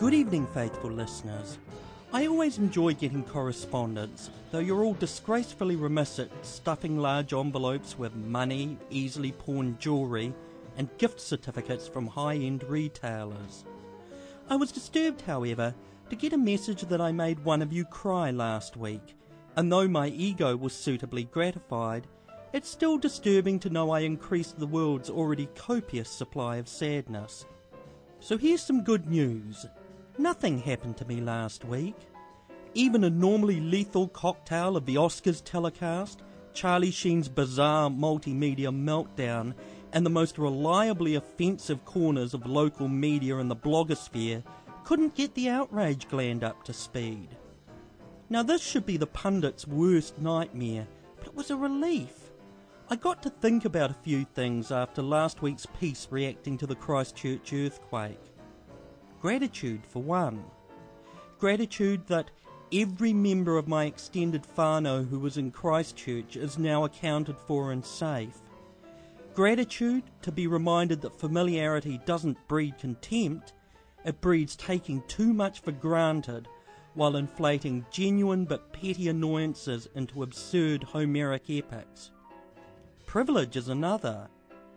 Good evening, faithful listeners. I always enjoy getting correspondence, though you're all disgracefully remiss at stuffing large envelopes with money, easily pawned jewellery, and gift certificates from high-end retailers. I was disturbed, however, to get a message that I made one of you cry last week, and though my ego was suitably gratified, it's still disturbing to know I increased the world's already copious supply of sadness. So here's some good news. Nothing happened to me last week. Even a normally lethal cocktail of the Oscars telecast, Charlie Sheen's bizarre multimedia meltdown, and the most reliably offensive corners of local media and the blogosphere couldn't get the outrage gland up to speed. Now this should be the pundit's worst nightmare, but it was a relief. I got to think about a few things after last week's piece reacting to the Christchurch earthquake. Gratitude, for one. Gratitude that every member of my extended whānau who was in Christchurch is now accounted for and safe. Gratitude to be reminded that familiarity doesn't breed contempt, it breeds taking too much for granted while inflating genuine but petty annoyances into absurd Homeric epics. Privilege is another.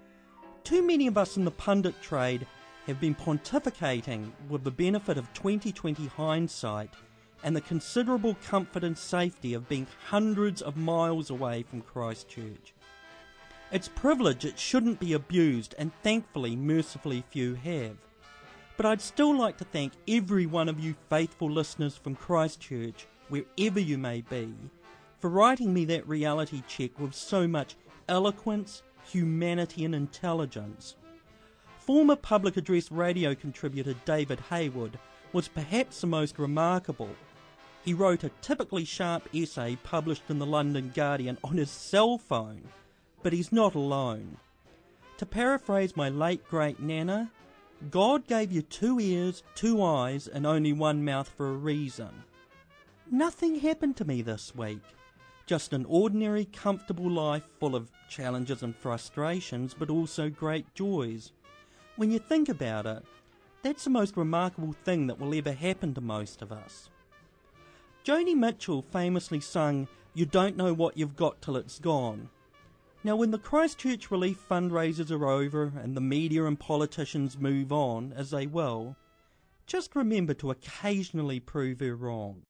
Too many of us in the pundit trade have been pontificating with the benefit of 2020 hindsight and the considerable comfort and safety of being hundreds of miles away from Christchurch. It's privilege it shouldn't be abused, and thankfully mercifully few have. But I'd still like to thank every one of you faithful listeners from Christchurch, wherever you may be, for writing me that reality check with so much eloquence, humanity and intelligence. Former public address radio contributor David Hayward was perhaps the most remarkable. He wrote a typically sharp essay published in the London Guardian on his cell phone, but he's not alone. To paraphrase my late great Nana, God gave you 2 ears, 2 eyes and only 1 mouth for a reason. Nothing happened to me this week. Just an ordinary, comfortable life full of challenges and frustrations, but also great joys. When you think about it, that's the most remarkable thing that will ever happen to most of us. Joni Mitchell famously sung, "You don't know what you've got till it's gone." Now when the Christchurch relief fundraisers are over and the media and politicians move on, as they will, just remember to occasionally prove her wrong.